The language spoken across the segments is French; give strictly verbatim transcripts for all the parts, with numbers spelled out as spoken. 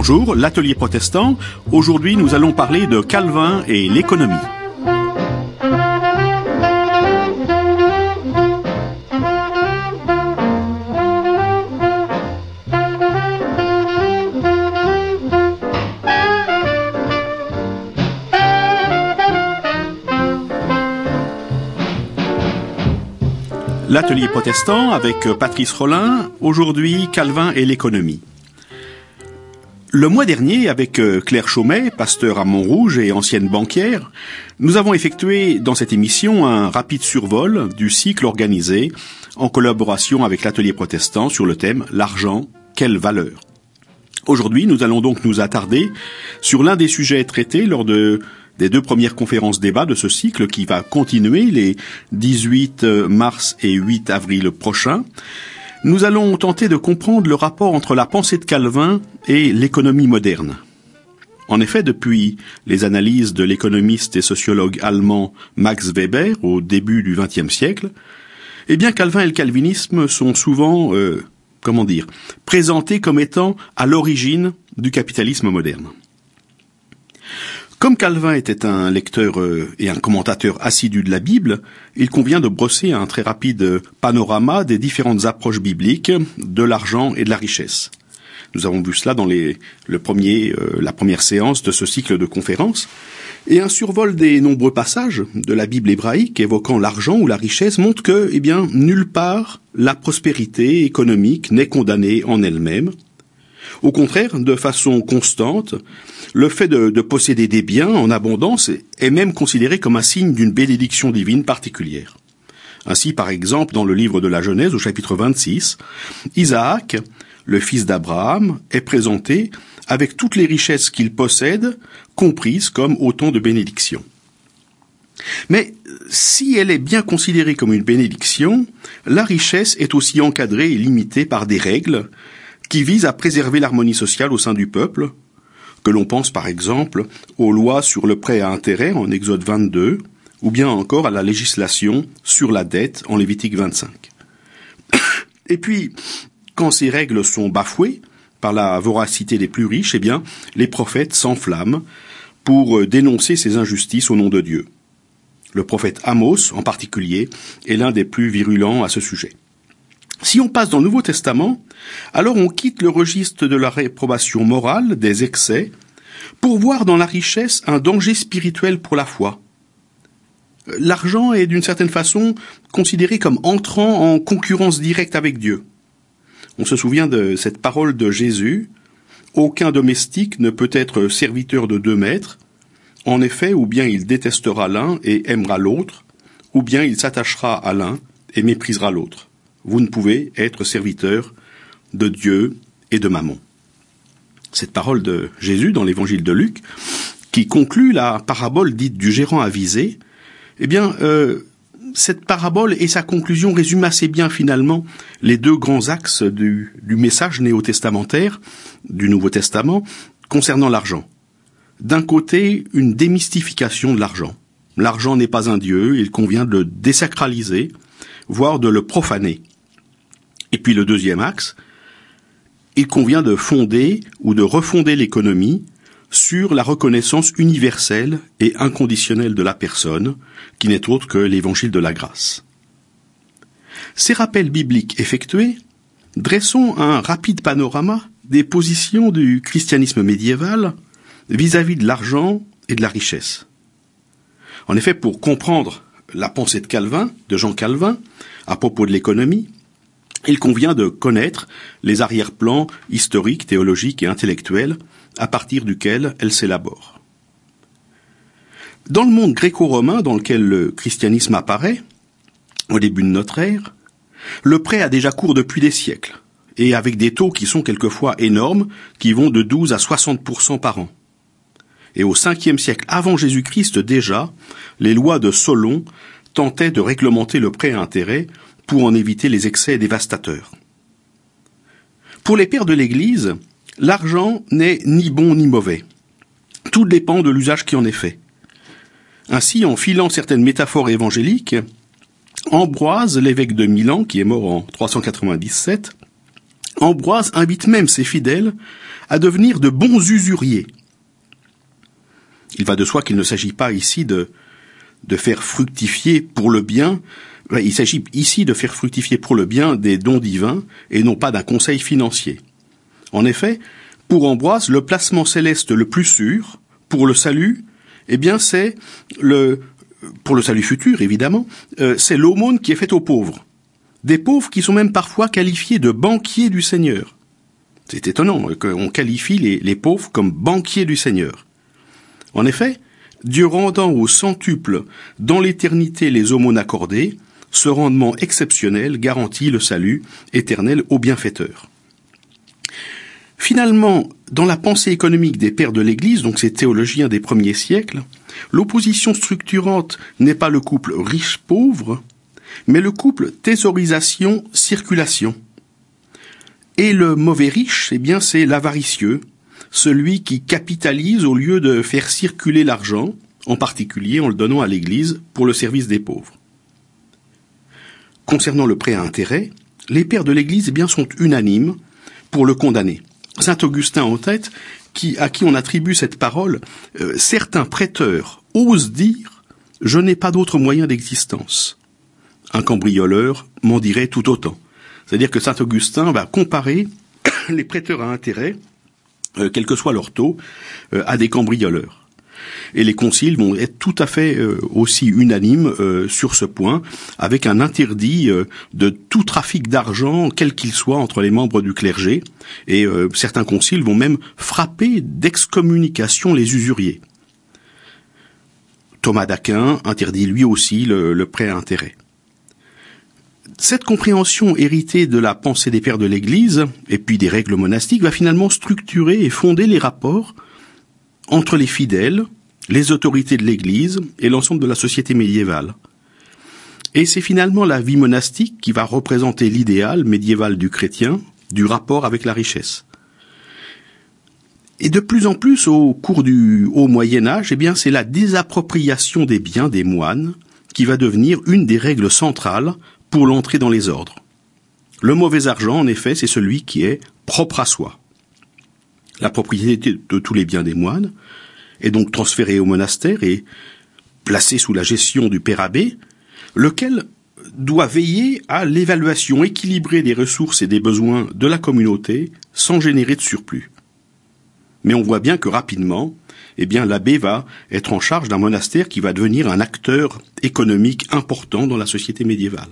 Bonjour, l'Atelier Protestant. Aujourd'hui, nous allons parler de Calvin et l'économie. L'Atelier Protestant avec Patrice Rollin. Aujourd'hui, Calvin et l'économie. Le mois dernier, avec Claire Chaumet, pasteur à Montrouge et ancienne banquière, nous avons effectué dans cette émission un rapide survol du cycle organisé en collaboration avec l'Atelier Protestant sur le thème « L'argent, quelle valeur ?» Aujourd'hui, nous allons donc nous attarder sur l'un des sujets traités lors de, des deux premières conférences débats de ce cycle qui va continuer les dix-huit mars et huit avril prochains. Nous allons tenter de comprendre le rapport entre la pensée de Calvin et l'économie moderne. En effet, depuis les analyses de l'économiste et sociologue allemand Max Weber au début du vingtième siècle, eh bien Calvin et le calvinisme sont souvent, euh, comment dire, présentés comme étant à l'origine du capitalisme moderne. Comme Calvin était un lecteur et un commentateur assidu de la Bible, il convient de brosser un très rapide panorama des différentes approches bibliques de l'argent et de la richesse. Nous avons vu cela dans les, le premier, euh, la première séance de ce cycle de conférences. Et un survol des nombreux passages de la Bible hébraïque évoquant l'argent ou la richesse montre que, eh bien, nulle part la prospérité économique n'est condamnée en elle-même. Au contraire, de façon constante, le fait de, de posséder des biens en abondance est même considéré comme un signe d'une bénédiction divine particulière. Ainsi, par exemple, dans le livre de la Genèse, au chapitre vingt-six, Isaac, le fils d'Abraham, est présenté avec toutes les richesses qu'il possède, comprises comme autant de bénédictions. Mais si elle est bien considérée comme une bénédiction, la richesse est aussi encadrée et limitée par des règles qui vise à préserver l'harmonie sociale au sein du peuple, que l'on pense par exemple aux lois sur le prêt à intérêt en Exode vingt-deux, ou bien encore à la législation sur la dette en Lévitique vingt-cinq. Et puis, quand ces règles sont bafouées par la voracité des plus riches, eh bien, les prophètes s'enflamment pour dénoncer ces injustices au nom de Dieu. Le prophète Amos, en particulier, est l'un des plus virulents à ce sujet. Si on passe dans le Nouveau Testament, alors on quitte le registre de la réprobation morale, des excès, pour voir dans la richesse un danger spirituel pour la foi. L'argent est d'une certaine façon considéré comme entrant en concurrence directe avec Dieu. On se souvient de cette parole de Jésus, « Aucun domestique ne peut être serviteur de deux maîtres. En effet, ou bien il détestera l'un et aimera l'autre, ou bien il s'attachera à l'un et méprisera l'autre. Vous ne pouvez être serviteur de Dieu et de Mammon. » Cette parole de Jésus dans l'évangile de Luc, qui conclut la parabole dite du gérant avisé, eh bien, euh, cette parabole et sa conclusion résument assez bien finalement les deux grands axes du, du message néo-testamentaire du Nouveau Testament concernant l'argent. D'un côté, une démystification de l'argent. L'argent n'est pas un dieu, il convient de le désacraliser, voire de le profaner. Et puis le deuxième axe, il convient de fonder ou de refonder l'économie sur la reconnaissance universelle et inconditionnelle de la personne, qui n'est autre que l'évangile de la grâce. Ces rappels bibliques effectués, dressons un rapide panorama des positions du christianisme médiéval vis-à-vis de l'argent et de la richesse. En effet, pour comprendre la pensée de Calvin, de Jean Calvin, à propos de l'économie, il convient de connaître les arrière-plans historiques, théologiques et intellectuels à partir duquel elle s'élabore. Dans le monde gréco-romain dans lequel le christianisme apparaît, au début de notre ère, le prêt a déjà cours depuis des siècles, et avec des taux qui sont quelquefois énormes, qui vont de douze à soixante pour cent par an. Et au cinquième siècle avant Jésus-Christ déjà, les lois de Solon tentaient de réglementer le prêt à intérêt pour en éviter les excès dévastateurs. Pour les pères de l'Église, l'argent n'est ni bon ni mauvais. Tout dépend de l'usage qui en est fait. Ainsi, en filant certaines métaphores évangéliques, Ambroise, l'évêque de Milan, qui est mort en trois cent quatre-vingt-dix-sept, Ambroise invite même ses fidèles à devenir de bons usuriers. Il va de soi qu'il ne s'agit pas ici de, de faire fructifier pour le bien, il s'agit ici de faire fructifier pour le bien des dons divins et non pas d'un conseil financier. En effet, pour Ambroise, le placement céleste le plus sûr pour le salut, eh bien c'est le, pour le salut futur évidemment, euh, c'est l'aumône qui est faite aux pauvres. Des pauvres qui sont même parfois qualifiés de banquiers du Seigneur. C'est étonnant qu'on qualifie les, les pauvres comme banquiers du Seigneur. En effet, Dieu rendant au centuple dans l'éternité les aumônes accordées, ce rendement exceptionnel garantit le salut éternel au bienfaiteur. Finalement, dans la pensée économique des pères de l'Église, donc ces théologiens des premiers siècles, l'opposition structurante n'est pas le couple riche-pauvre, mais le couple thésaurisation-circulation. Et le mauvais riche, eh bien, c'est l'avaricieux, celui qui capitalise au lieu de faire circuler l'argent, en particulier en le donnant à l'Église pour le service des pauvres. Concernant le prêt à intérêt, les pères de l'Église, eh bien, sont unanimes pour le condamner. Saint Augustin en tête, qui, à qui on attribue cette parole, euh, certains prêteurs osent dire « Je n'ai pas d'autre moyen d'existence ». Un cambrioleur m'en dirait tout autant. C'est-à-dire que Saint Augustin va comparer les prêteurs à intérêt, euh, quel que soit leur taux, euh, à des cambrioleurs. Et les conciles vont être tout à fait euh, aussi unanimes euh, sur ce point, avec un interdit euh, de tout trafic d'argent, quel qu'il soit, entre les membres du clergé. Et euh, certains conciles vont même frapper d'excommunication les usuriers. Thomas d'Aquin interdit lui aussi le, le prêt à intérêt. Cette compréhension héritée de la pensée des pères de l'Église, et puis des règles monastiques, va finalement structurer et fonder les rapports entre les fidèles, les autorités de l'Église et l'ensemble de la société médiévale. Et c'est finalement la vie monastique qui va représenter l'idéal médiéval du chrétien, du rapport avec la richesse. Et de plus en plus, au cours du Haut Moyen-Âge, eh bien, c'est la désappropriation des biens des moines qui va devenir une des règles centrales pour l'entrée dans les ordres. Le mauvais argent, en effet, c'est celui qui est propre à soi. La propriété de tous les biens des moines est donc transférée au monastère et placée sous la gestion du père abbé, lequel doit veiller à l'évaluation équilibrée des ressources et des besoins de la communauté sans générer de surplus. Mais on voit bien que rapidement, eh bien, l'abbé va être en charge d'un monastère qui va devenir un acteur économique important dans la société médiévale.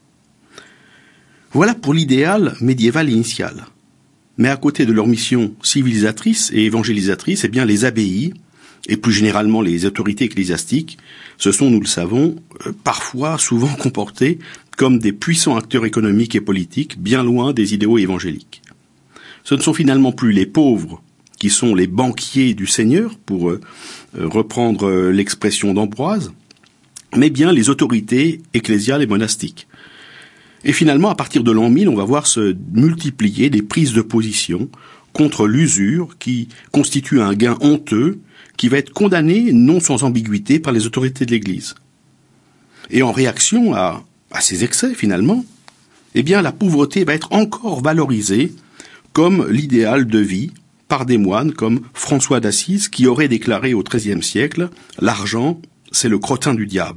Voilà pour l'idéal médiéval initial. Mais à côté de leur mission civilisatrice et évangélisatrice, eh bien, les abbayes, et plus généralement les autorités ecclésiastiques, se sont, nous le savons, parfois, souvent comportés comme des puissants acteurs économiques et politiques, bien loin des idéaux évangéliques. Ce ne sont finalement plus les pauvres qui sont les banquiers du Seigneur, pour euh, reprendre euh, l'expression d'Ambroise, mais bien les autorités ecclésiales et monastiques. Et finalement, à partir de l'an mille, on va voir se multiplier des prises de position contre l'usure qui constitue un gain honteux qui va être condamné non sans ambiguïté par les autorités de l'Église. Et en réaction à, à ces excès, finalement, eh bien, la pauvreté va être encore valorisée comme l'idéal de vie par des moines comme François d'Assise qui aurait déclaré au treizième siècle « L'argent, c'est le crottin du diable ».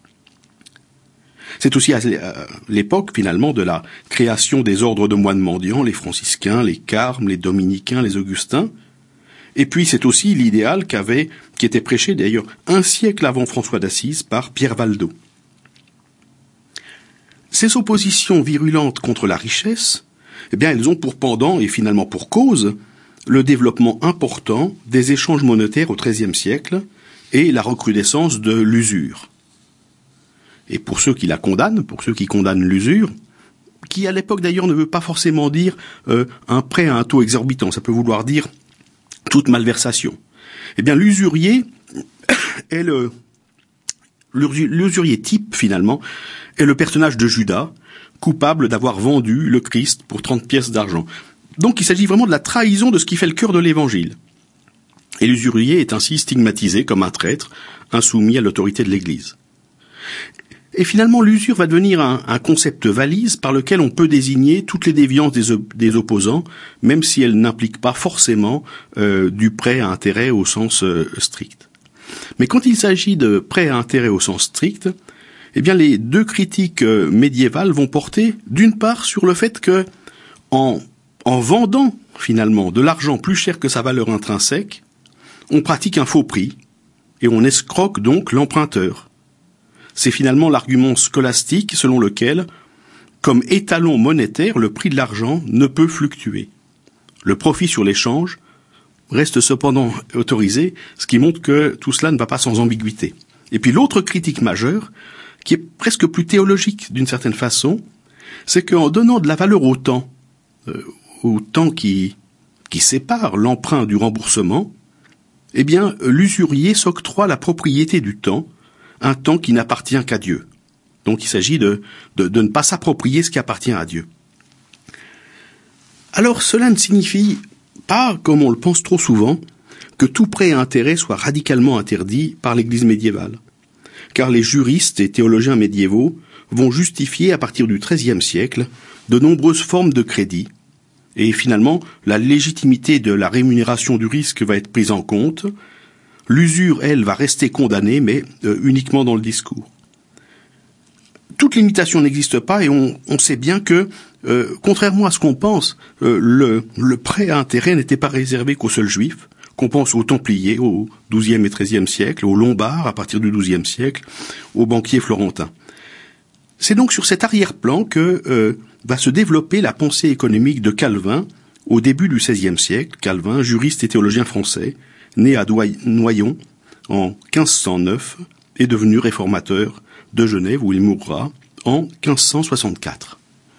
C'est aussi à l'époque, finalement, de la création des ordres de moines mendiants, les franciscains, les carmes, les dominicains, les augustins. Et puis c'est aussi l'idéal qu'avait, qui était prêché d'ailleurs un siècle avant François d'Assise par Pierre Valdo. Ces oppositions virulentes contre la richesse, eh bien, elles ont pour pendant et finalement pour cause le développement important des échanges monétaires au treizième siècle et la recrudescence de l'usure. Et pour ceux qui la condamnent, pour ceux qui condamnent l'usure, qui à l'époque d'ailleurs ne veut pas forcément dire euh, un prêt à un taux exorbitant, ça peut vouloir dire toute malversation. Eh bien, l'usurier est le l'usurier type finalement est le personnage de Judas, coupable d'avoir vendu le Christ pour trente pièces d'argent. Donc il s'agit vraiment de la trahison de ce qui fait le cœur de l'Évangile. Et l'usurier est ainsi stigmatisé comme un traître, insoumis à l'autorité de l'Église. Et finalement, l'usure va devenir un, un concept valise par lequel on peut désigner toutes les déviances des, op- des opposants, même si elles n'impliquent pas forcément euh, du prêt à intérêt au sens euh, strict. Mais quand il s'agit de prêt à intérêt au sens strict, eh bien les deux critiques euh, médiévales vont porter d'une part sur le fait que en, en vendant finalement de l'argent plus cher que sa valeur intrinsèque, on pratique un faux prix et on escroque donc l'emprunteur. C'est finalement l'argument scolastique selon lequel, comme étalon monétaire, le prix de l'argent ne peut fluctuer. Le profit sur l'échange reste cependant autorisé, ce qui montre que tout cela ne va pas sans ambiguïté. Et puis l'autre critique majeure, qui est presque plus théologique d'une certaine façon, c'est qu'en donnant de la valeur au temps, euh, au temps qui, qui sépare l'emprunt du remboursement, eh bien l'usurier s'octroie la propriété du temps, un temps qui n'appartient qu'à Dieu. Donc il s'agit de, de, de ne pas s'approprier ce qui appartient à Dieu. Alors cela ne signifie pas, comme on le pense trop souvent, que tout prêt à intérêt soit radicalement interdit par l'Église médiévale. Car les juristes et théologiens médiévaux vont justifier à partir du treizième siècle de nombreuses formes de crédit. Et finalement, la légitimité de la rémunération du risque va être prise en compte. L'usure, elle, va rester condamnée, mais euh, uniquement dans le discours. Toute limitation n'existe pas et on, on sait bien que, euh, contrairement à ce qu'on pense, euh, le, le prêt à intérêt n'était pas réservé qu'aux seuls juifs, qu'on pense aux Templiers au douzième et treizième siècle, aux Lombards à partir du douzième siècle, aux banquiers florentins. C'est donc sur cet arrière-plan que euh, va se développer la pensée économique de Calvin au début du seizième siècle. Calvin, juriste et théologien français, né à Noyon en quinze cent neuf, est devenu réformateur de Genève où il mourra en quinze cent soixante-quatre.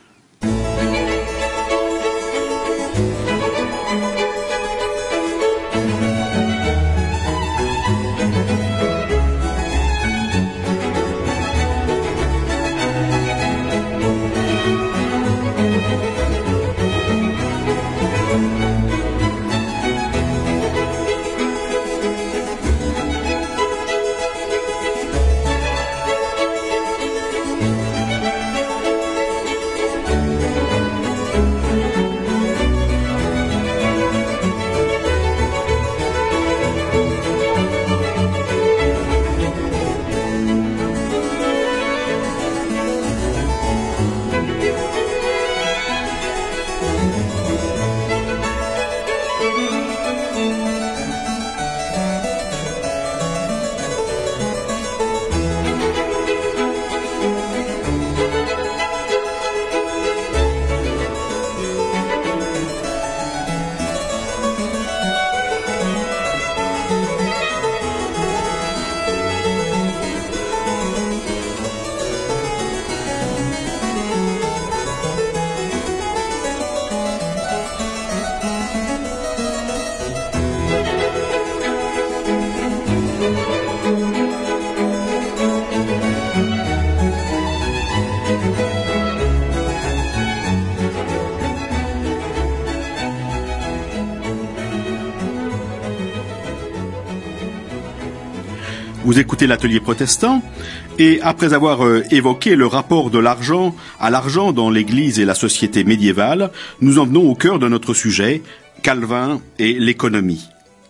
Vous écoutez l'Atelier protestant, et après avoir euh, évoqué le rapport de l'argent à l'argent dans l'Église et la société médiévale, nous en venons au cœur de notre sujet, Calvin et l'économie.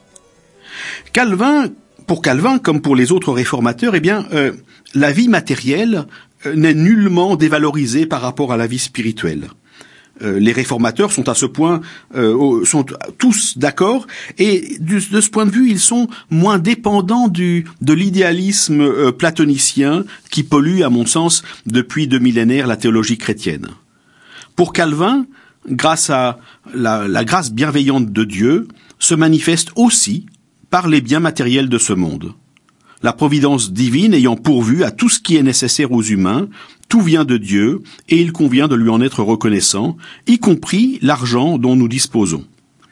Calvin, pour Calvin, comme pour les autres réformateurs, eh bien, euh, la vie matérielle euh, n'est nullement dévalorisée par rapport à la vie spirituelle. Euh, les réformateurs sont à ce point euh, sont tous d'accord et de, de ce point de vue ils sont moins dépendants du de l'idéalisme euh, platonicien qui pollue à mon sens depuis deux millénaires la théologie chrétienne. Pour Calvin, grâce à la, la grâce bienveillante de Dieu, se manifeste aussi par les biens matériels de ce monde. La providence divine ayant pourvu à tout ce qui est nécessaire aux humains, tout vient de Dieu, et il convient de lui en être reconnaissant, y compris l'argent dont nous disposons.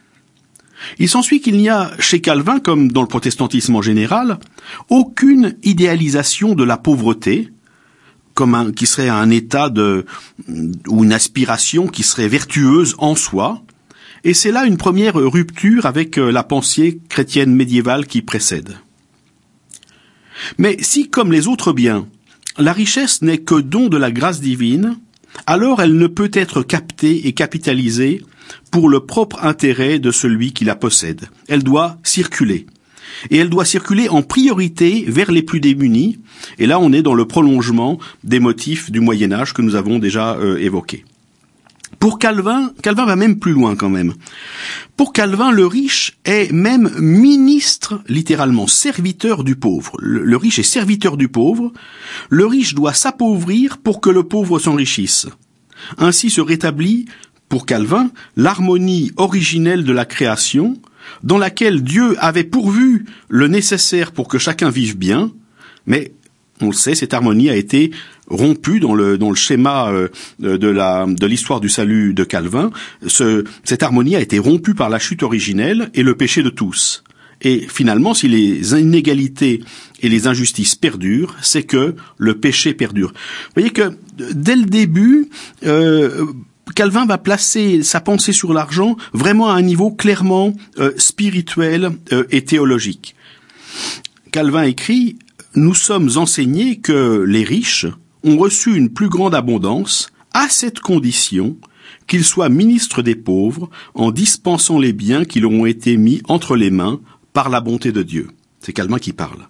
Il s'ensuit qu'il n'y a, chez Calvin, comme dans le protestantisme en général, aucune idéalisation de la pauvreté, comme un, qui serait un état de, ou une aspiration qui serait vertueuse en soi, et c'est là une première rupture avec la pensée chrétienne médiévale qui précède. Mais si, comme les autres biens, la richesse n'est que don de la grâce divine, alors elle ne peut être captée et capitalisée pour le propre intérêt de celui qui la possède. Elle doit circuler. Et elle doit circuler en priorité vers les plus démunis. Et là, on est dans le prolongement des motifs du Moyen-Âge que nous avons déjà euh, évoqués. Pour Calvin, Calvin va même plus loin quand même. Pour Calvin, le riche est même ministre, littéralement serviteur du pauvre. Le, le riche est serviteur du pauvre. Le riche doit s'appauvrir pour que le pauvre s'enrichisse. Ainsi se rétablit, pour Calvin, l'harmonie originelle de la création, dans laquelle Dieu avait pourvu le nécessaire pour que chacun vive bien, mais on le sait, cette harmonie a été rompue dans le dans le schéma euh, de la de l'histoire du salut de Calvin. Ce, cette harmonie a été rompue par la chute originelle et le péché de tous. Et finalement, si les inégalités et les injustices perdurent, c'est que le péché perdure. Vous voyez que dès le début, euh, Calvin va placer sa pensée sur l'argent vraiment à un niveau clairement euh, spirituel euh, et théologique. Calvin écrit: « Nous sommes enseignés que les riches ont reçu une plus grande abondance à cette condition qu'ils soient ministres des pauvres en dispensant les biens qui leur ont été mis entre les mains par la bonté de Dieu. » C'est Calvin qui parle.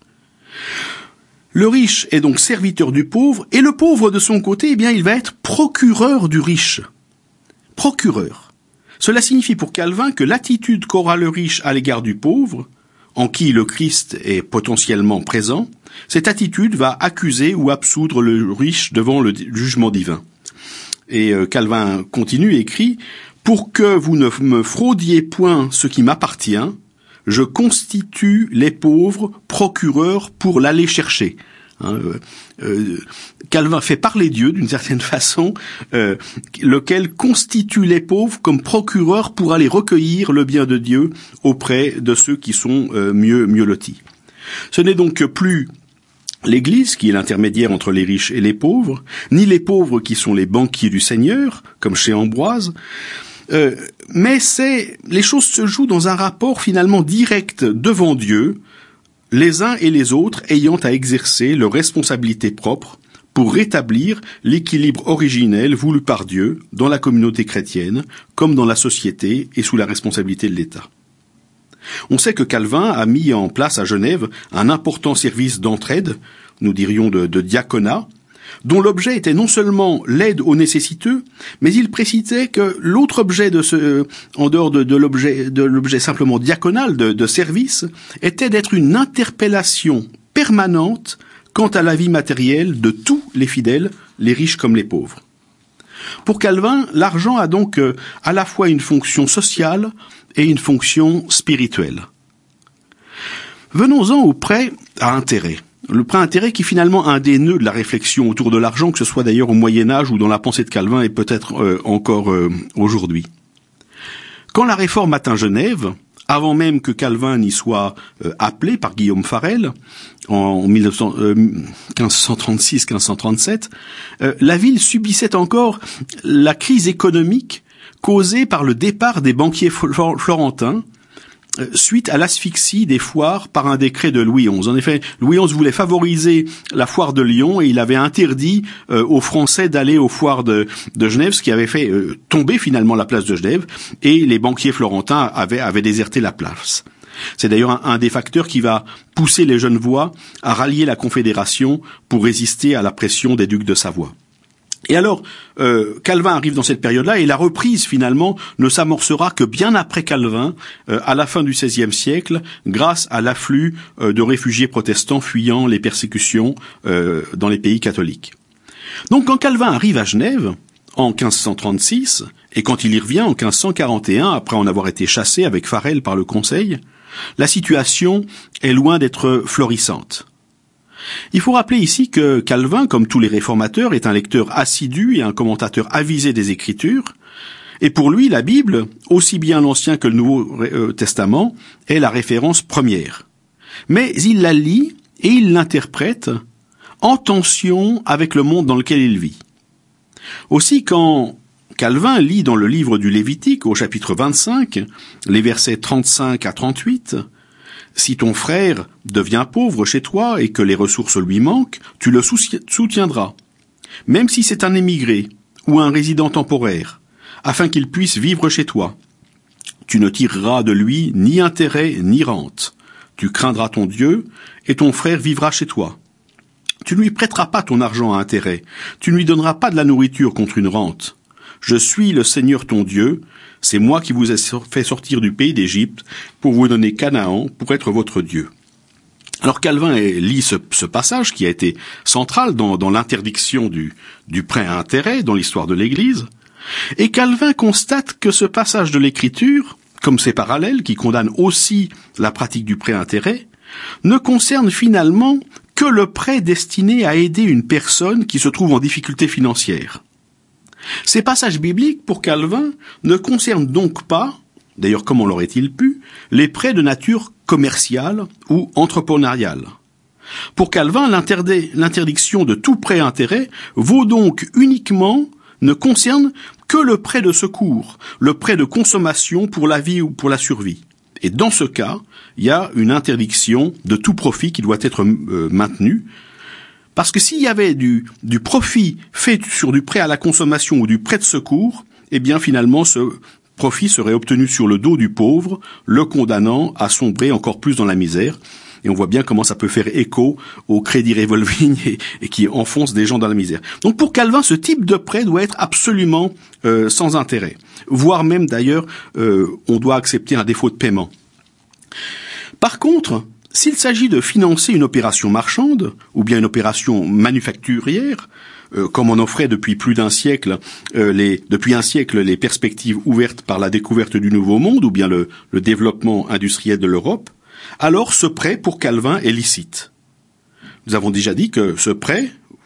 Le riche est donc serviteur du pauvre, et le pauvre, de son côté, eh bien, il va être procureur du riche. Procureur. Cela signifie pour Calvin que l'attitude qu'aura le riche à l'égard du pauvre, en qui le Christ est potentiellement présent, cette attitude va accuser ou absoudre le riche devant le jugement divin. Et euh, Calvin continue et écrit: « Pour que vous ne me fraudiez point ce qui m'appartient, je constitue les pauvres procureurs pour l'aller chercher. » Hein, euh, euh, Calvin fait parler Dieu d'une certaine façon, euh, lequel constitue les pauvres comme procureurs pour aller recueillir le bien de Dieu auprès de ceux qui sont euh, mieux mieux lotis. Ce n'est donc plus l'Église qui est l'intermédiaire entre les riches et les pauvres, ni les pauvres qui sont les banquiers du Seigneur, comme chez Ambroise. Euh, mais c'est les choses se jouent dans un rapport finalement direct devant Dieu, les uns et les autres ayant à exercer leurs responsabilités propres pour rétablir l'équilibre originel voulu par Dieu dans la communauté chrétienne, comme dans la société et sous la responsabilité de l'État. On sait que Calvin a mis en place à Genève un important service d'entraide, nous dirions de, de diaconat, dont l'objet était non seulement l'aide aux nécessiteux, mais il précisait que l'autre objet de ce, en dehors de, de l'objet, de l'objet simplement diaconal de, de service, était d'être une interpellation permanente quant à la vie matérielle de tous les fidèles, les riches comme les pauvres. Pour Calvin, l'argent a donc euh, à la fois une fonction sociale et une fonction spirituelle. Venons-en au prêt à intérêt. Le prêt à intérêt qui est finalement un des nœuds de la réflexion autour de l'argent, que ce soit d'ailleurs au Moyen-Âge ou dans la pensée de Calvin et peut-être euh, encore euh, aujourd'hui. Quand la Réforme atteint Genève, avant même que Calvin n'y soit euh, appelé par Guillaume Farel, en quinze cent trente-six quinze cent trente-sept, euh, la ville subissait encore la crise économique causée par le départ des banquiers florentins, suite à l'asphyxie des foires par un décret de Louis onze. En effet, Louis onze voulait favoriser la foire de Lyon et il avait interdit euh, aux Français d'aller aux foires de, de Genève, ce qui avait fait euh, tomber finalement la place de Genève, et les banquiers florentins avaient, avaient déserté la place. C'est d'ailleurs un, un des facteurs qui va pousser les Genevois à rallier la Confédération pour résister à la pression des ducs de Savoie. Et alors, euh, Calvin arrive dans cette période-là, et la reprise, finalement, ne s'amorcera que bien après Calvin, euh, à la fin du seizième siècle, grâce à l'afflux euh, de réfugiés protestants fuyant les persécutions euh, dans les pays catholiques. Donc, quand Calvin arrive à Genève, en quinze cent trente-six, et quand il y revient en quinze cent quarante et un, après en avoir été chassé avec Farel par le Conseil, la situation est loin d'être florissante. Il faut rappeler ici que Calvin, comme tous les réformateurs, est un lecteur assidu et un commentateur avisé des Écritures, et pour lui, la Bible, aussi bien l'Ancien que le Nouveau Testament, est la référence première. Mais il la lit et il l'interprète en tension avec le monde dans lequel il vit. Aussi, quand Calvin lit dans le livre du Lévitique, au chapitre vingt-cinq, les versets trente-cinq à trente-huit, Si ton frère devient pauvre chez toi et que les ressources lui manquent, tu le soutiendras, même si c'est un émigré ou un résident temporaire, afin qu'il puisse vivre chez toi. Tu ne tireras de lui ni intérêt ni rente. Tu craindras ton Dieu et ton frère vivra chez toi. Tu ne lui prêteras pas ton argent à intérêt. Tu ne lui donneras pas de la nourriture contre une rente. Je suis le Seigneur ton Dieu. C'est moi qui vous ai fait sortir du pays d'Égypte pour vous donner Canaan pour être votre Dieu. Alors Calvin lit ce, ce passage qui a été central dans, dans l'interdiction du, du prêt à intérêt dans l'histoire de l'Église. Et Calvin constate que ce passage de l'Écriture, comme ses parallèles qui condamnent aussi la pratique du prêt à intérêt, ne concerne finalement que le prêt destiné à aider une personne qui se trouve en difficulté financière. Ces passages bibliques, pour Calvin, ne concernent donc pas, d'ailleurs comment l'aurait-il pu, les prêts de nature commerciale ou entrepreneuriale. Pour Calvin, l'interdiction de tout prêt à intérêt vaut donc uniquement, ne concerne que le prêt de secours, le prêt de consommation pour la vie ou pour la survie. Et dans ce cas, il y a une interdiction de tout profit qui doit être euh, maintenu. Parce que s'il y avait du, du profit fait sur du prêt à la consommation ou du prêt de secours, eh bien finalement ce profit serait obtenu sur le dos du pauvre, le condamnant à sombrer encore plus dans la misère. Et on voit bien comment ça peut faire écho au crédit revolving et, et qui enfonce des gens dans la misère. Donc pour Calvin, ce type de prêt doit être absolument euh, sans intérêt. Voire même d'ailleurs, euh, on doit accepter un défaut de paiement. Par contre, s'il s'agit de financer une opération marchande ou bien une opération manufacturière, euh, comme on offrait depuis plus d'un siècle, euh, les, depuis un siècle les perspectives ouvertes par la découverte du Nouveau Monde ou bien le, le développement industriel de l'Europe, alors ce prêt pour Calvin est licite. Nous avons déjà dit que ce prêt,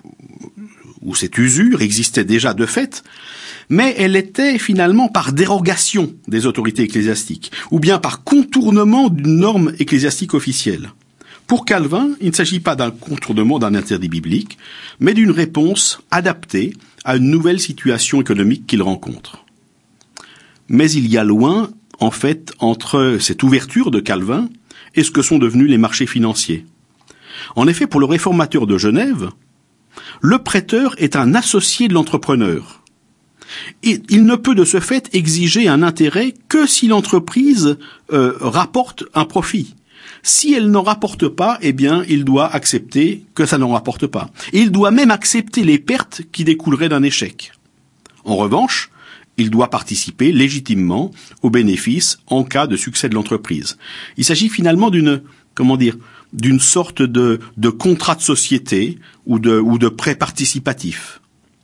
ou cette usure, existait déjà de fait, mais elle était finalement par dérogation des autorités ecclésiastiques, ou bien par contournement d'une norme ecclésiastique officielle. Pour Calvin, il ne s'agit pas d'un contournement d'un interdit biblique, mais d'une réponse adaptée à une nouvelle situation économique qu'il rencontre. Mais il y a loin, en fait, entre cette ouverture de Calvin et ce que sont devenus les marchés financiers. En effet, pour le réformateur de Genève, le prêteur est un associé de l'entrepreneur. Et il ne peut de ce fait exiger un intérêt que si l'entreprise euh, rapporte un profit. Si elle n'en rapporte pas, eh bien, il doit accepter que ça n'en rapporte pas. Et il doit même accepter les pertes qui découleraient d'un échec. En revanche, il doit participer légitimement aux bénéfices en cas de succès de l'entreprise. Il s'agit finalement d'une, comment dire, d'une sorte de, de contrat de société ou de, ou de prêt participatif.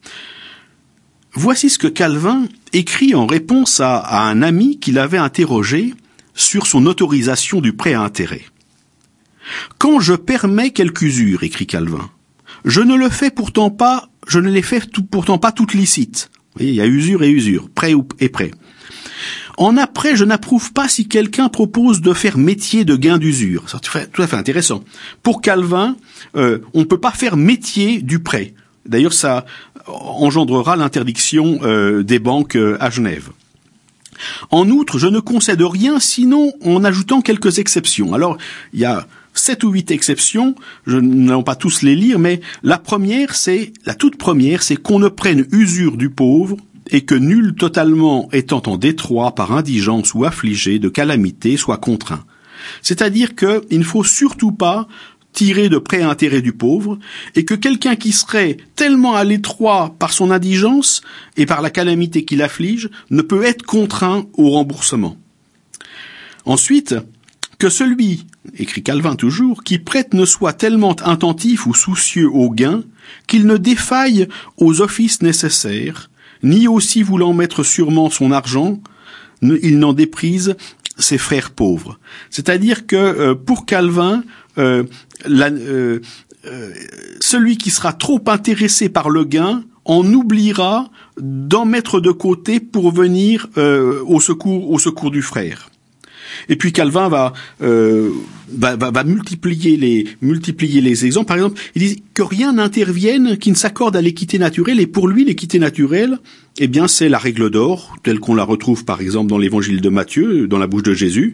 Voici ce que Calvin écrit en réponse à, à un ami qu'il avait interrogé sur son autorisation du prêt à intérêt. « Quand je permets quelque usure, écrit Calvin, je ne le fais pourtant pas, je ne les fais tout, pourtant pas toutes licites. » Vous voyez, il y a usure et usure, prêt et prêt. En après, je n'approuve pas si quelqu'un propose de faire métier de gain d'usure. C'est tout à fait intéressant. Pour Calvin, euh, on ne peut pas faire métier du prêt. D'ailleurs, ça engendrera l'interdiction euh, des banques euh, à Genève. En outre, je ne concède rien sinon en ajoutant quelques exceptions. Alors, il y a sept ou huit exceptions, je n'allons pas tous les lire, mais la première, c'est, la toute première, c'est qu'on ne prenne usure du pauvre et que nul totalement étant en détroit par indigence ou affligé de calamité soit contraint. C'est-à-dire qu'il ne faut surtout pas tirer de prêt à intérêt du pauvre, et que quelqu'un qui serait tellement à l'étroit par son indigence et par la calamité qui l'afflige ne peut être contraint au remboursement. Ensuite, que celui, écrit Calvin toujours, qui prête ne soit tellement attentif ou soucieux au gain qu'il ne défaille aux offices nécessaires, ni aussi voulant mettre sûrement son argent, il n'en déprise ses frères pauvres. C'est-à-dire que euh, pour Calvin, euh, la, euh, euh, celui qui sera trop intéressé par le gain en oubliera d'en mettre de côté pour venir euh, au secours, au secours du frère. Et puis Calvin va, euh, va, va, va multiplier les, multiplier les exemples. Par exemple, il dit que rien n'intervienne qui ne s'accorde à l'équité naturelle. Et pour lui, l'équité naturelle, eh bien, c'est la règle d'or, telle qu'on la retrouve par exemple dans l'évangile de Matthieu, dans la bouche de Jésus.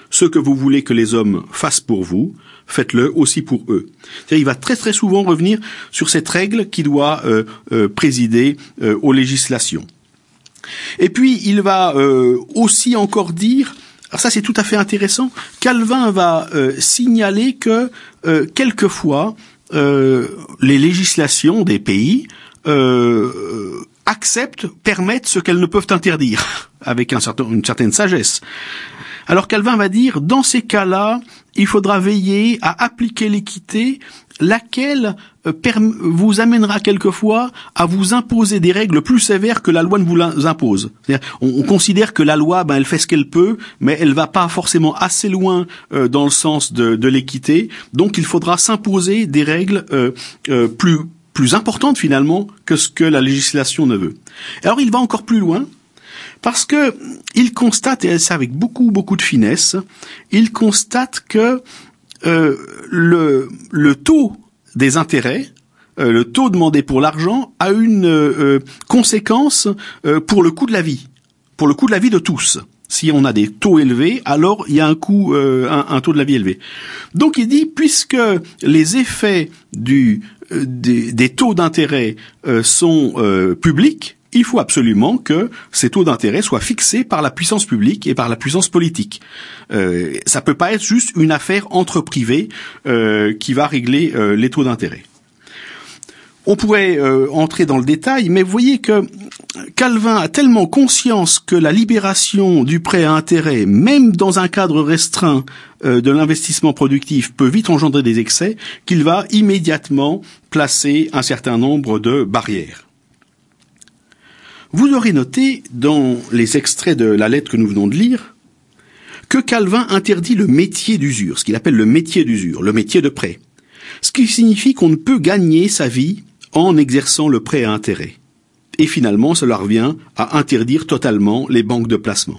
ce que vous voulez que les hommes fassent pour vous, faites-le aussi pour eux. C'est-à-dire, il va très très souvent revenir sur cette règle qui doit euh, euh, présider euh, aux législations. Et puis, il va euh, aussi encore dire, alors ça c'est tout à fait intéressant, Calvin va euh, signaler que euh, quelquefois, euh, les législations des pays euh, acceptent, permettent ce qu'elles ne peuvent interdire, avec un certain, une certaine sagesse. Alors Calvin va dire, dans ces cas-là, il faudra veiller à appliquer l'équité, laquelle euh, perm- vous amènera quelquefois à vous imposer des règles plus sévères que la loi ne vous impose. C'est-à-dire, on, on considère que la loi, ben, elle fait ce qu'elle peut, mais elle va pas forcément assez loin euh, dans le sens de, de l'équité. Donc, il faudra s'imposer des règles euh, euh, plus plus importantes finalement que ce que la législation ne veut. Alors, il va encore plus loin. Parce que il constate, et ça avec beaucoup beaucoup de finesse, il constate que euh, le le taux des intérêts, euh, le taux demandé pour l'argent, a une euh, conséquence euh, pour le coût de la vie, pour le coût de la vie de tous. Si on a des taux élevés, alors il y a un coût, euh, un, un taux de la vie élevé. Donc il dit, puisque les effets du euh, des, des taux d'intérêt euh, sont euh, publics, il faut absolument que ces taux d'intérêt soient fixés par la puissance publique et par la puissance politique. Euh, ça peut pas être juste une affaire entre privés euh, qui va régler euh, les taux d'intérêt. On pourrait euh, entrer dans le détail, mais vous voyez que Calvin a tellement conscience que la libération du prêt à intérêt, même dans un cadre restreint euh, de l'investissement productif, peut vite engendrer des excès, qu'il va immédiatement placer un certain nombre de barrières. Vous aurez noté, dans les extraits de la lettre que nous venons de lire, que Calvin interdit le métier d'usure, ce qu'il appelle le métier d'usure, le métier de prêt. Ce qui signifie qu'on ne peut gagner sa vie en exerçant le prêt à intérêt. Et finalement, cela revient à interdire totalement les banques de placement.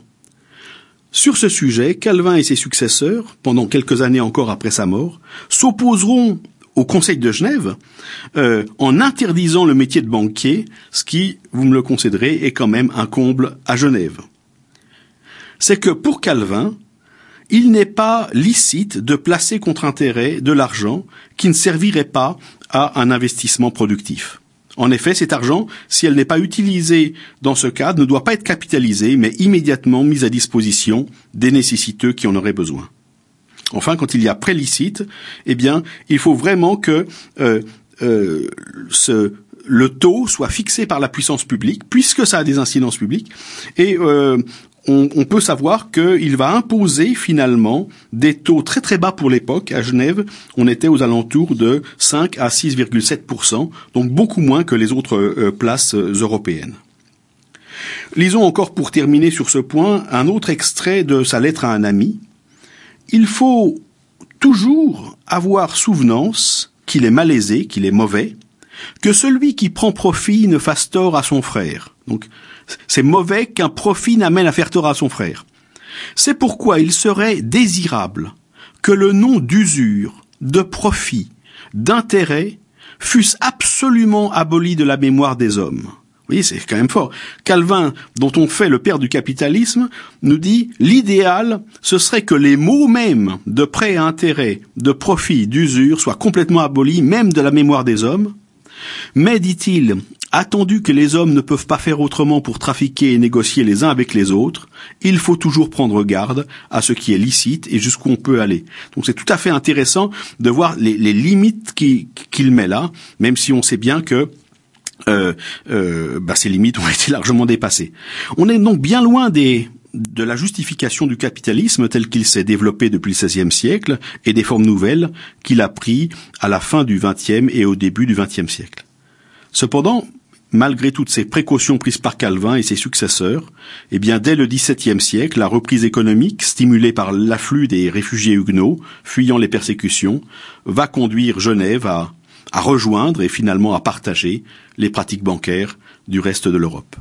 Sur ce sujet, Calvin et ses successeurs, pendant quelques années encore après sa mort, s'opposeront au Conseil de Genève, euh, en interdisant le métier de banquier, ce qui, vous me le concéderez, est quand même un comble à Genève. C'est que pour Calvin, il n'est pas licite de placer contre intérêt de l'argent qui ne servirait pas à un investissement productif. En effet, cet argent, si elle n'est pas utilisée dans ce cadre, ne doit pas être capitalisé, mais immédiatement mise à disposition des nécessiteux qui en auraient besoin. Enfin, quand il y a prêt licite, eh bien, il faut vraiment que euh, euh, ce, le taux soit fixé par la puissance publique, puisque ça a des incidences publiques, et euh, on, on peut savoir qu'il va imposer finalement des taux très très bas pour l'époque. À Genève, on était aux alentours de cinq à six virgule sept pour cent, donc beaucoup moins que les autres euh, places euh, européennes. Lisons encore pour terminer sur ce point un autre extrait de sa lettre à un ami. Il faut toujours avoir souvenance qu'il est malaisé, qu'il est mauvais, que celui qui prend profit ne fasse tort à son frère. Donc, c'est mauvais qu'un profit n'amène à faire tort à son frère. C'est pourquoi il serait désirable que le nom d'usure, de profit, d'intérêt fussent absolument abolis de la mémoire des hommes. Vous voyez, c'est quand même fort. Calvin, dont on fait le père du capitalisme, nous dit « L'idéal, ce serait que les mots mêmes de prêt à intérêt, de profit, d'usure soient complètement abolis, même de la mémoire des hommes. Mais, dit-il, attendu que les hommes ne peuvent pas faire autrement pour trafiquer et négocier les uns avec les autres, il faut toujours prendre garde à ce qui est licite et jusqu'où on peut aller. » Donc c'est tout à fait intéressant de voir les, les limites qu'il, qu'il met là, même si on sait bien que Euh, euh, bah, ces limites ont été largement dépassées. On est donc bien loin des, de la justification du capitalisme tel qu'il s'est développé depuis le seizième siècle et des formes nouvelles qu'il a pris à la fin du vingtième et au début du vingtième siècle. Cependant, malgré toutes ces précautions prises par Calvin et ses successeurs, eh bien, dès le dix-septième siècle, la reprise économique, stimulée par l'afflux des réfugiés huguenots fuyant les persécutions, va conduire Genève à à rejoindre et finalement à partager les pratiques bancaires du reste de l'Europe.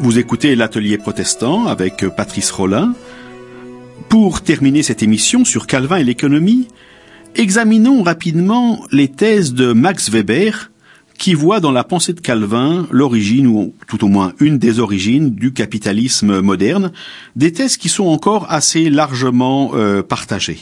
Vous écoutez l'Atelier protestant avec Patrice Rollin. Pour terminer cette émission sur Calvin et l'économie, examinons rapidement les thèses de Max Weber, qui voit dans la pensée de Calvin l'origine, ou tout au moins une des origines, du capitalisme moderne, des thèses qui sont encore assez largement euh, partagées,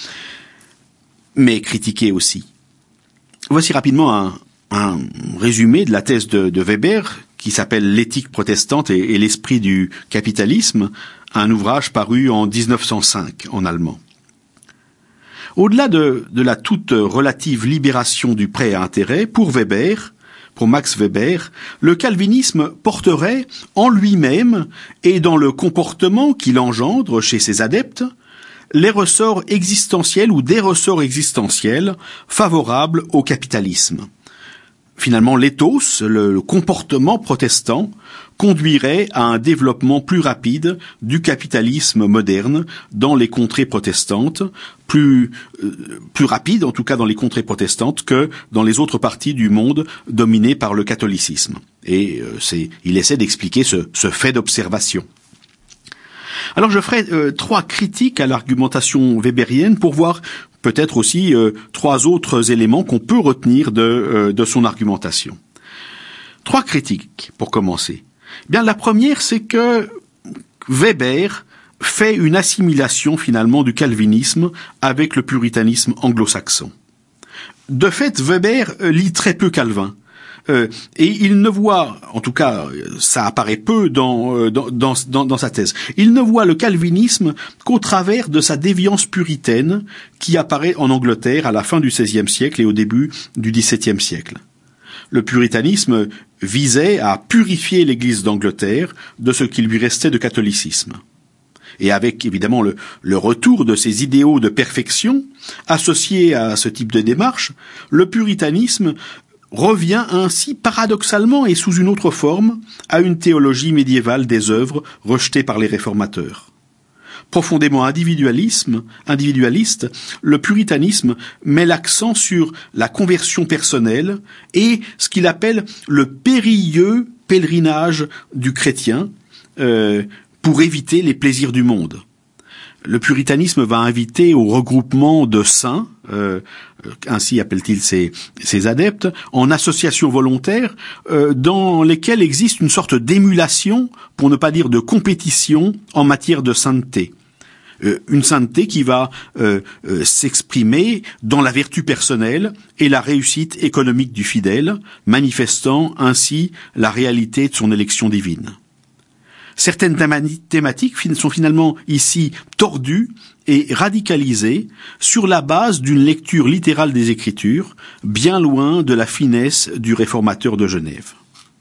mais critiquées aussi. Voici rapidement un, un résumé de la thèse de, de Weber, qui s'appelle L'éthique protestante et, et l'esprit du capitalisme, un ouvrage paru en dix-neuf cent cinq en allemand. Au-delà de, de la toute relative libération du prêt à intérêt, pour Weber, pour Max Weber, le calvinisme porterait en lui-même et dans le comportement qu'il engendre chez ses adeptes les ressorts existentiels ou des ressorts existentiels favorables au capitalisme. Finalement, l'éthos, le, le comportement protestant, conduirait à un développement plus rapide du capitalisme moderne dans les contrées protestantes, plus euh, plus rapide en tout cas dans les contrées protestantes que dans les autres parties du monde dominées par le catholicisme. Et euh, c'est, il essaie d'expliquer ce, ce fait d'observation. Alors je ferai euh, trois critiques à l'argumentation weberienne pour voir peut-être aussi euh, trois autres éléments qu'on peut retenir de, euh, de son argumentation. Trois critiques pour commencer. Bien, la première, c'est que Weber fait une assimilation finalement du calvinisme avec le puritanisme anglo-saxon. De fait, Weber lit très peu Calvin. Euh, et il ne voit, en tout cas, ça apparaît peu dans, dans, dans, dans, dans sa thèse, il ne voit le calvinisme qu'au travers de sa déviance puritaine qui apparaît en Angleterre à la fin du seizième siècle et au début du dix-septième siècle. Le puritanisme visait à purifier l'Église d'Angleterre de ce qui lui restait de catholicisme. Et avec évidemment le, le retour de ces idéaux de perfection associés à ce type de démarche, le puritanisme revient ainsi paradoxalement et sous une autre forme à une théologie médiévale des œuvres rejetée par les réformateurs. Profondément individualisme, individualiste, le puritanisme met l'accent sur la conversion personnelle et ce qu'il appelle le périlleux pèlerinage du chrétien euh, pour éviter les plaisirs du monde. Le puritanisme va inviter au regroupement de saints, euh, ainsi appelle-t-il ses, ses adeptes, en associations volontaires euh, dans lesquelles existe une sorte d'émulation, pour ne pas dire de compétition, en matière de sainteté. Euh, une sainteté qui va euh, euh, s'exprimer dans la vertu personnelle et la réussite économique du fidèle, manifestant ainsi la réalité de son élection divine. Certaines thématiques sont finalement ici tordues et radicalisées sur la base d'une lecture littérale des Écritures, bien loin de la finesse du réformateur de Genève.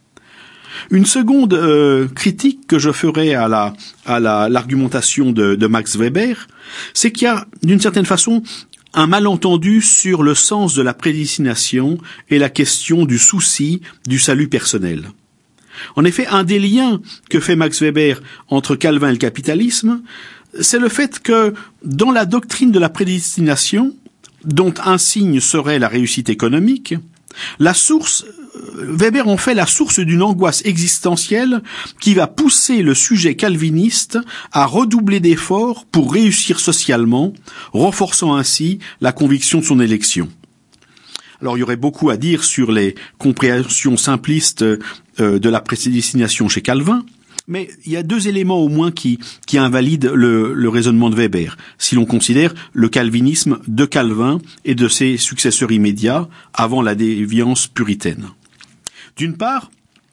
Une seconde euh, critique que je ferai à la à la l'argumentation de, de Max Weber, c'est qu'il y a d'une certaine façon un malentendu sur le sens de la prédestination et la question du souci du salut personnel. En effet, un des liens que fait Max Weber entre Calvin et le capitalisme, c'est le fait que dans la doctrine de la prédestination, dont un signe serait la réussite économique, la source, Weber en fait la source d'une angoisse existentielle qui va pousser le sujet calviniste à redoubler d'efforts pour réussir socialement, renforçant ainsi la conviction de son élection. Alors il y aurait beaucoup à dire sur les compréhensions simplistes euh, de la prédestination chez Calvin, mais il y a deux éléments au moins qui, qui invalident le, le raisonnement de Weber, si l'on considère le calvinisme de Calvin et de ses successeurs immédiats avant la déviance puritaine. D'une part,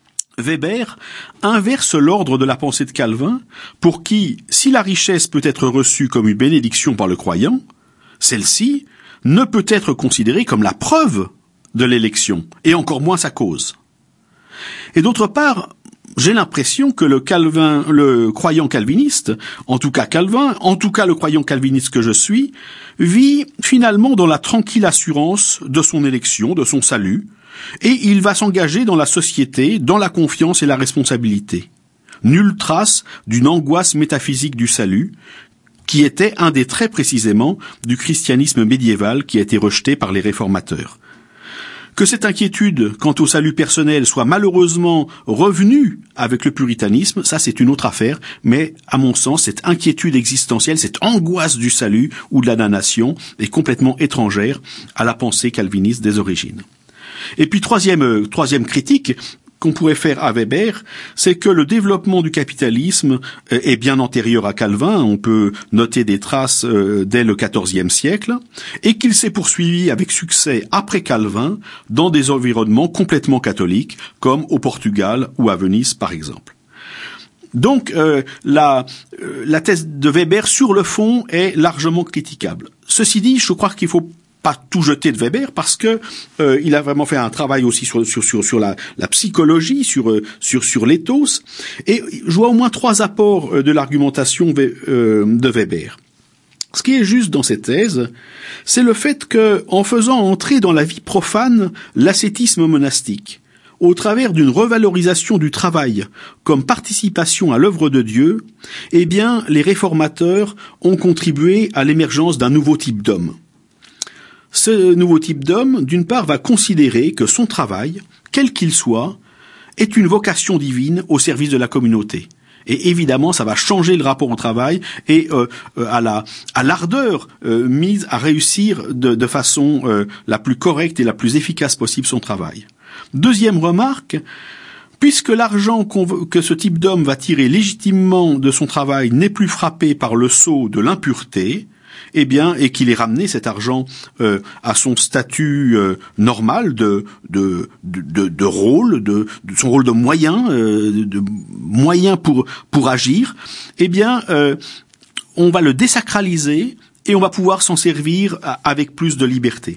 Weber inverse l'ordre de la pensée de Calvin, pour qui, si la richesse peut être reçue comme une bénédiction par le croyant, celle-ci ne peut être considérée comme la preuve de l'élection, et encore moins sa cause. Et d'autre part, j'ai l'impression que le Calvin, le croyant calviniste, en tout cas Calvin, en tout cas le croyant calviniste que je suis, vit finalement dans la tranquille assurance de son élection, de son salut, et il va s'engager dans la société, dans la confiance et la responsabilité. Nulle trace d'une angoisse métaphysique du salut, qui était un des traits précisément du christianisme médiéval qui a été rejeté par les réformateurs. Que cette inquiétude quant au salut personnel soit malheureusement revenue avec le puritanisme, ça c'est une autre affaire, mais à mon sens, cette inquiétude existentielle, cette angoisse du salut ou de la damnation est complètement étrangère à la pensée calviniste des origines. Et puis troisième, euh, troisième critique qu'on pourrait faire à Weber, c'est que le développement du capitalisme est bien antérieur à Calvin, on peut noter des traces euh, dès le quatorzième siècle, et qu'il s'est poursuivi avec succès après Calvin dans des environnements complètement catholiques, comme au Portugal ou à Venise par exemple. Donc euh, la, euh, la thèse de Weber sur le fond est largement critiquable. Ceci dit, je crois qu'il faut pas tout jeter de Weber parce que euh, il a vraiment fait un travail aussi sur sur sur, sur la, la psychologie, sur euh, sur sur l'éthos, et je vois au moins trois apports euh, de l'argumentation euh, de Weber. Ce qui est juste dans cette thèse, c'est le fait que, en faisant entrer dans la vie profane l'ascétisme monastique, au travers d'une revalorisation du travail comme participation à l'œuvre de Dieu, eh bien, les réformateurs ont contribué à l'émergence d'un nouveau type d'homme. Ce nouveau type d'homme, d'une part, va considérer que son travail, quel qu'il soit, est une vocation divine au service de la communauté. Et évidemment, ça va changer le rapport au travail et euh, à la à l'ardeur euh, mise à réussir de, de façon euh, la plus correcte et la plus efficace possible son travail. Deuxième remarque, puisque l'argent que ce type d'homme va tirer légitimement de son travail n'est plus frappé par le sceau de l'impureté, eh bien, et qu'il ait ramené cet argent euh, à son statut euh, normal de de, de de rôle, de, de son rôle de moyen, euh, de, de moyen pour pour agir, eh bien, euh, on va le désacraliser et on va pouvoir s'en servir avec plus de liberté.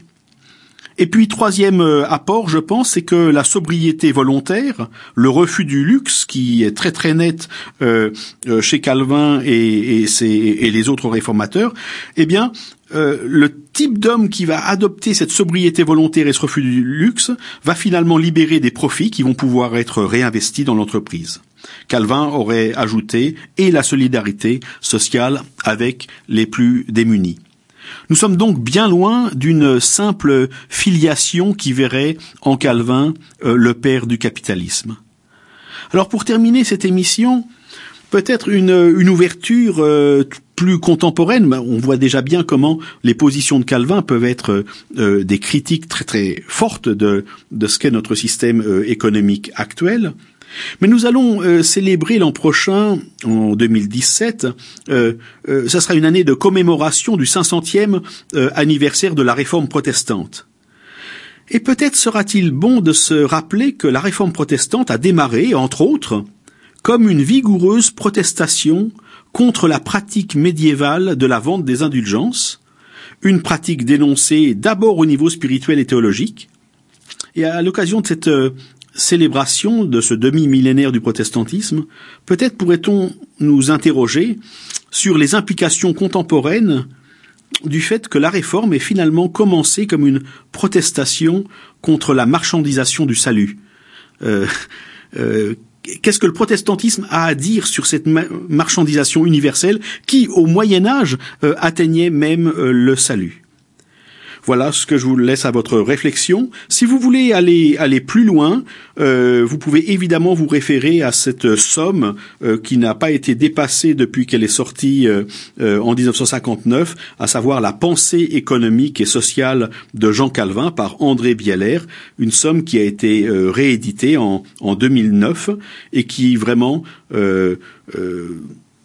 Et puis, troisième apport, je pense, c'est que la sobriété volontaire, le refus du luxe, qui est très très net euh, chez Calvin et, et, ses, et les autres réformateurs, eh bien, euh, le type d'homme qui va adopter cette sobriété volontaire et ce refus du luxe va finalement libérer des profits qui vont pouvoir être réinvestis dans l'entreprise. Calvin aurait ajouté « et la solidarité sociale avec les plus démunis ». Nous sommes donc bien loin d'une simple filiation qui verrait en Calvin euh, le père du capitalisme. Alors pour terminer cette émission, peut-être une, une ouverture euh, plus contemporaine. On voit déjà bien comment les positions de Calvin peuvent être euh, des critiques très très fortes de, de ce qu'est notre système euh, économique actuel. Mais nous allons euh, célébrer l'an prochain, en deux mille dix-sept, euh, euh, ça sera une année de commémoration du cinq centième euh, anniversaire de la Réforme protestante. Et peut-être sera-t-il bon de se rappeler que la Réforme protestante a démarré, entre autres, comme une vigoureuse protestation contre la pratique médiévale de la vente des indulgences, une pratique dénoncée d'abord au niveau spirituel et théologique. Et à l'occasion de cette euh, célébration de ce demi-millénaire du protestantisme, peut-être pourrait-on nous interroger sur les implications contemporaines du fait que la réforme est finalement commencée comme une protestation contre la marchandisation du salut. Euh, euh, qu'est-ce que le protestantisme a à dire sur cette ma- marchandisation universelle qui, au Moyen-Âge, euh, atteignait même euh, le salut? Voilà ce que je vous laisse à votre réflexion. Si vous voulez aller aller plus loin, euh, vous pouvez évidemment vous référer à cette somme euh, qui n'a pas été dépassée depuis qu'elle est sortie euh, euh, en dix-neuf cent cinquante-neuf, à savoir la pensée économique et sociale de Jean Calvin par André Bieler, une somme qui a été euh, rééditée en, en deux mille neuf et qui vraiment euh, euh,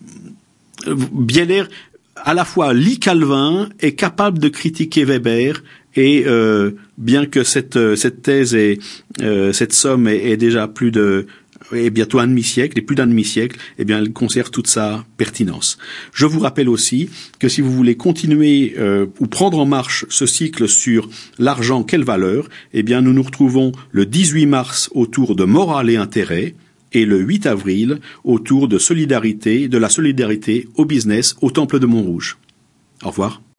Bieler à la fois lit Calvin, est capable de critiquer Weber, et euh, bien que cette cette thèse et euh, cette somme est, est déjà plus de et bientôt un demi-siècle, et plus d'un demi-siècle, eh bien, elle conserve toute sa pertinence. Je vous rappelle aussi que si vous voulez continuer euh, ou prendre en marche ce cycle sur l'argent, quelle valeur, eh bien, nous nous retrouvons le dix-huit mars autour de Morale et intérêt, et le huit avril autour de solidarité, de la solidarité au business au Temple de Montrouge. Au revoir.